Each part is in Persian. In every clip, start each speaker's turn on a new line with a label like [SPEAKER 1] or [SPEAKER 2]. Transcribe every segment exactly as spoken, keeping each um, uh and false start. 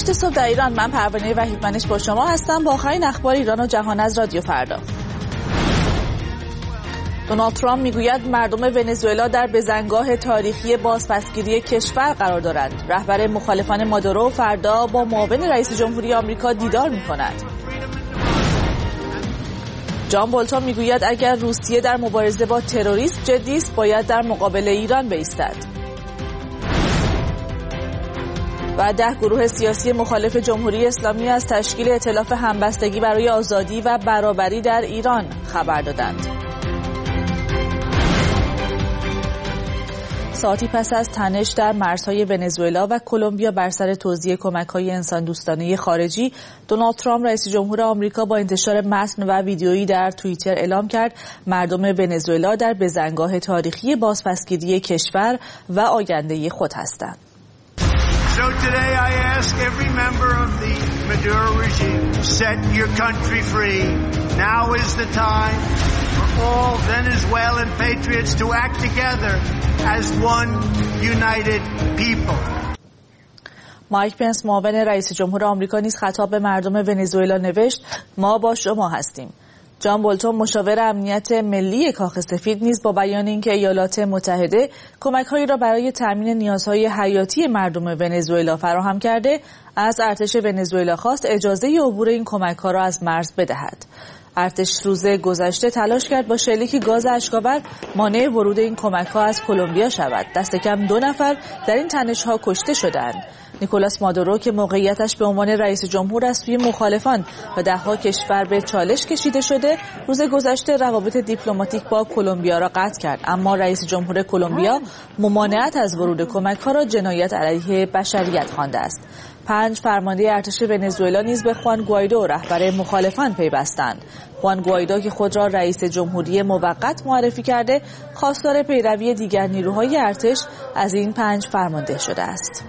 [SPEAKER 1] هشت صبح در ایران. من پروانه وحیدمنش با شما هستم با آخرین اخبار ایران و جهان از رادیو فردا. دونالد ترامپ میگوید مردم ونزوئلا در بزنگاه تاریخی بازپسگیری کشور قرار دارند. رهبر مخالفان مادورو فردا با معاون رئیس جمهوری آمریکا دیدار می‌کند. جان بولتون میگوید اگر روسیه در مبارزه با تروریسم جدی است باید در مقابل ایران بایستد. و ده گروه سیاسی مخالف جمهوری اسلامی از تشکیل ائتلاف همبستگی برای آزادی و برابری در ایران خبر دادند. ساعتی پس از تنش در مرزهای ونزوئلا و کلمبیا بر سر توزیع کمک‌های انسان دوستانه خارجی، دونالد ترامپ رئیس جمهور آمریکا با انتشار متن و ویدیویی در توییتر اعلام کرد مردم ونزوئلا در بزنگاه تاریخی بازپسگیری کشور و آینده خود هستند.
[SPEAKER 2] So today I ask every member of the Maduro regime, set your country free. Now is the time for all Venezuelan patriots to act together as one united people.
[SPEAKER 1] مایک پنس معاون رئیس جمهور آمریکا نیز خطاب به مردم ونزوئلا نوشت ما با شما هستیم. جان بولتون مشاور امنیت ملی کاخ سفید نیز با بیان اینکه ایالات متحده کمک‌هایی را برای تامین نیازهای حیاتی مردم ونزوئلا فراهم کرده، از ارتش ونزوئلا خواست اجازه عبور این کمک‌ها را از مرز بدهد. ارتش روز گذشته تلاش کرد با شلیک گاز اشک‌آور مانع ورود این کمک‌ها از کلمبیا شود. دست کم دو نفر در این تنش‌ها کشته شدند. نیکولاس مادورو که موقعیتش به عنوان رئیس جمهور از سوی مخالفان و ده‌ها کشور به چالش کشیده شده، روز گذشته روابط دیپلماتیک با کلمبیا را قطع کرد، اما رئیس جمهور کلمبیا ممانعت از ورود کمک‌ها را جنایت علیه بشریت خوانده است. پنج فرمانده ارتش ونزوئلا نیز به خوان گوایدو رهبر مخالفان پیوستند. خوان گوایدو که خود را رئیس جمهوری موقت معرفی کرده، خواستار پیروی دیگر نیروهای ارتش از این پنج فرمانده شده است.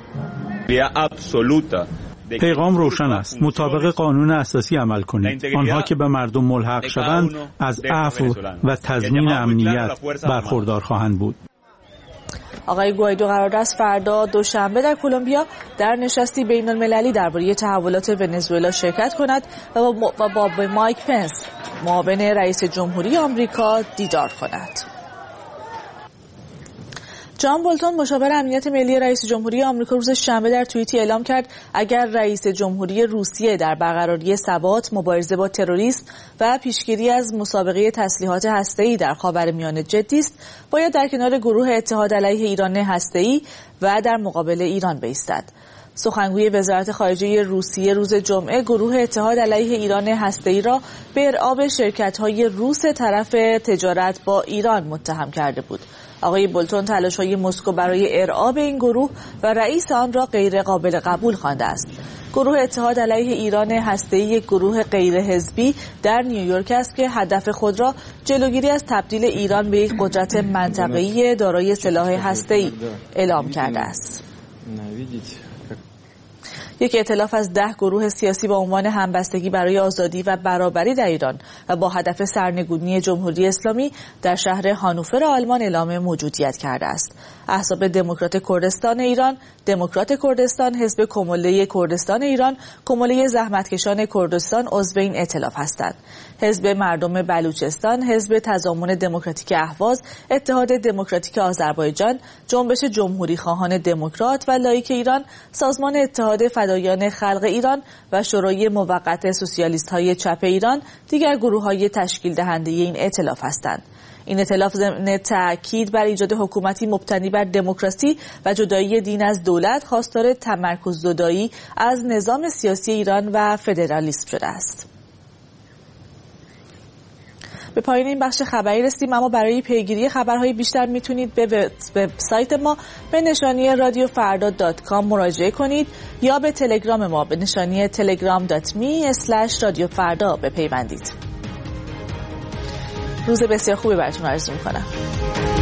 [SPEAKER 3] پیغام روشن است. مطابق قانون اساسی عمل کنید. آنها که به مردم ملحق شوند از عفو و تضمین امنیت برخوردار خواهند بود.
[SPEAKER 1] آقای گوایدو قرار است فردا دوشنبه در کلمبیا در نشستی بین المللی درباره تحولات ونزوئلا شرکت کند و با, و با مایک پنس معاون رئیس جمهوری آمریکا دیدار کند. جان بولتون مشاور امنیت ملی رئیس جمهوری آمریکا روز شنبه در توییتی اعلام کرد اگر رئیس جمهوری روسیه در برقراری ثبات، مبارزه با تروریسم و پیشگیری از مسابقه تسلیحات هسته‌ای در خاورمیانه جدی است، باید در کنار گروه اتحاد علیه ایران هسته‌ای و در مقابل ایران بایستد. سخنگوی وزارت خارجه روسیه روز جمعه گروه اتحاد علیه ایران هسته‌ای را به ارعاب شرکت‌های روس طرف تجارت با ایران متهم کرده بود. آقای بولتون تلاش‌های مسکو برای ارعاب این گروه و رئیس آن را غیر قابل قبول خوانده است. گروه اتحاد علیه ایران هسته‌ای یک گروه غیر حزبی در نیویورک است که هدف خود را جلوگیری از تبدیل ایران به یک قدرت منطقه‌ای دارای سلاح هسته‌ای اعلام کرده است. یک ائتلاف از ده گروه سیاسی با عنوان همبستگی برای آزادی و برابری در ایران و با هدف سرنگونی جمهوری اسلامی در شهر هانوفر آلمان اعلام موجودیت کرده است. احزاب دموکرات کردستان ایران، دموکرات کردستان، حزب کموله کردستان ایران، کموله زحمتکشان کردستان عضو این ائتلاف هستند. حزب مردم بلوچستان، حزب تضامن دموکراتیک اهواز، اتحاد دموکراتیک آذربایجان، جنبش جمهوری خواهان دموکرات و لایک ایران، سازمان اتحاد فدایان خلق ایران و شورای موقت سوسیالیست‌های چپ ایران دیگر گروه‌های تشکیل دهنده این ائتلاف هستند. این ائتلاف ضمن تأکید بر ایجاد حکومتی مبتنی بر دموکراسی و جدایی دین از دولت خواستار تمرکز زدایی از نظام سیاسی ایران و فدرالیسم شده است. به پایان این بخش خبری رسیدیم، اما برای پیگیری خبرهای بیشتر میتونید به وبسایت ما به نشانی رادیو فردا دات کام مراجعه کنید یا به تلگرام ما به نشانی تلگرام دات می اسلش رادیو فردا بپیوندید. روز بسیار خوبی براتون آرزو میکنم.